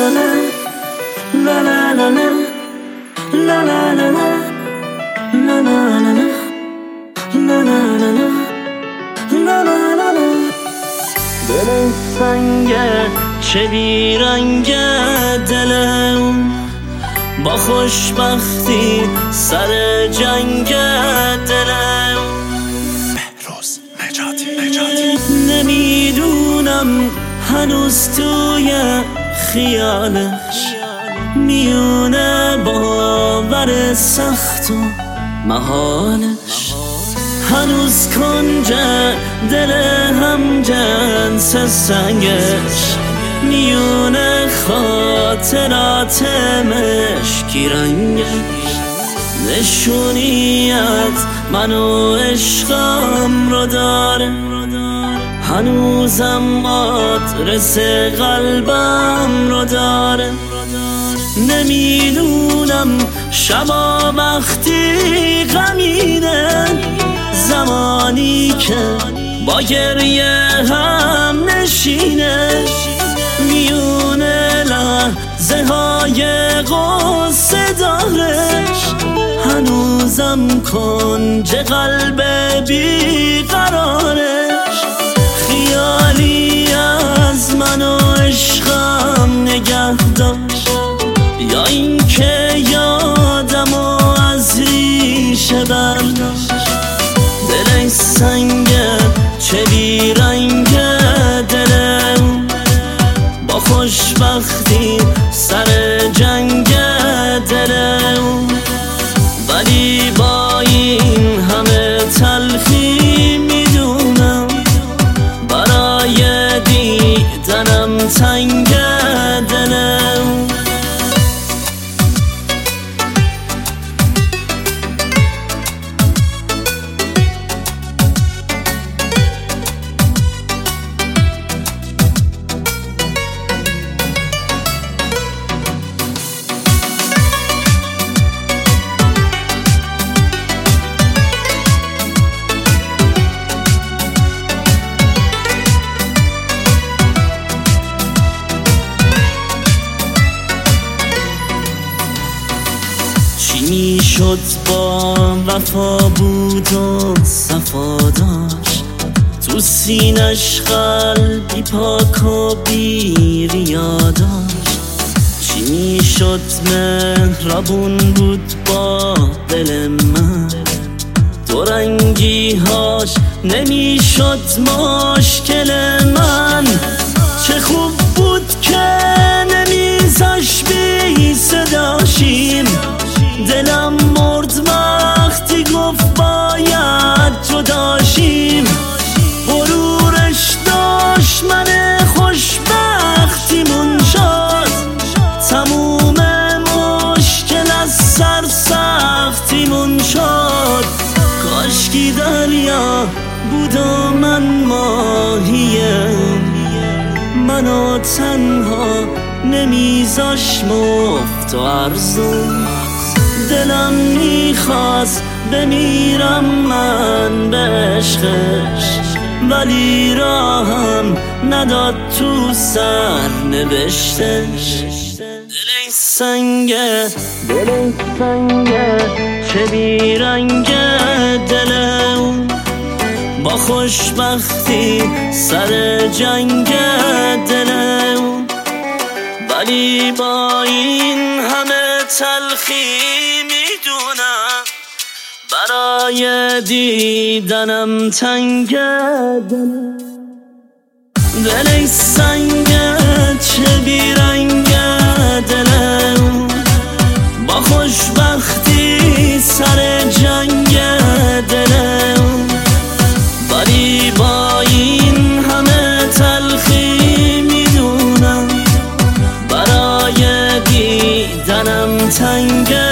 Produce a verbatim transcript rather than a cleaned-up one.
دل سنگه چه بیرنگه دلم، با خوشبختی سر جنگ دلم. بهروز نجاتی نجاتی نمیدونم هنوز توی خیالش میونه باور سخت و محالش، هنوز کنج دل هم جنس سنگش میونه خاطرات مشکی رنگش. نشونی از من و عشقم رو داره، هنوزم آدرس قلبم رو داره. نمیدونم شبا وقتی غمینه، زمانی که با گریه هم نشینه، میونه لحظه های غصه دارش، هنوزم کنج قلب بیقرارش. خیالی از من و عشقم نگه داشت، یا این که یادم و از ریشه برداشت. دل سنگه چه بیرنگه دلم، با خوشبختی سر جنگ دلم. ولی با این همه تلخی میدونم برای دیدنم تنگ دلم. چی میشد با وفا بود و صفا داشت، تو سینش قلبی پاک و بی ریا داشت. چی میشد مهربون بود با دل من، دو رنگی هاش نمیشد مشکل من. چه خوب بود که نمیزاش بی صداشیم، دلم مرد وقتی گفت باید جداشیم. غرورش داشت من خوشبختیمون شد، تموم مشکل از سر سختیمون شد. کاشکی دریا بود و من ماهیم، منو تنها نمیزاش مفت و ارزون. دلم میخواست بمیرم من به عشقش، ولی راهم نداد تو سر نوشتش. دل سنگه دل سنگه چه بیرنگه دلم، با خوشبختی سر جنگ دلم. ولی با این همه تلخی میدونم برای دیدنم تنگ دلم. دل سنگه چه بیرنگه دلم، با خوشبختی سر جنگ دلم. ولی با این همه تلخی میدونم برای دیدنم تنگ